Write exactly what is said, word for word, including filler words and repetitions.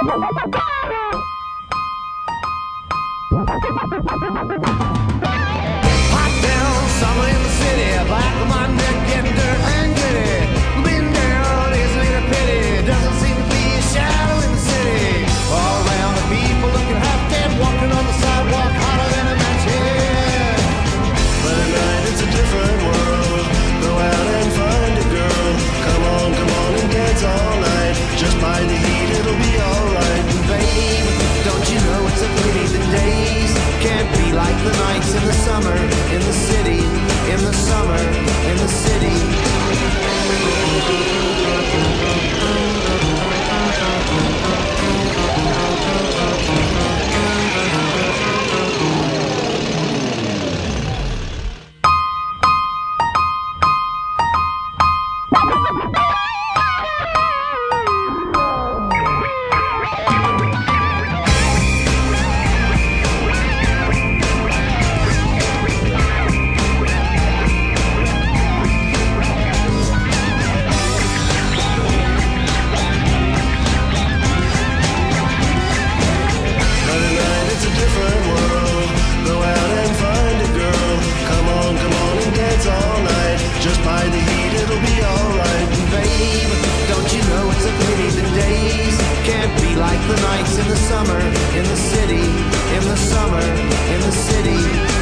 Hot down, summer in the city, back of my neck getting dirt and gritty. Been down, isn't it a pity? Doesn't seem to be a shadow in the city. All around the people looking half dead, walking on the sidewalk hotter than a match head. But at night it's a different world. Go out and find a girl. Come on, come on and dance all night. Just by the heat it'll be alright. And babe, don't you know it's a pity the days can't be like the nights in the summer, in the city, in the summer, in the city. Just by the heat it'll be alright. And babe, don't you know it's a pity the days can't be like the nights in the summer, in the city, in the summer, in the city.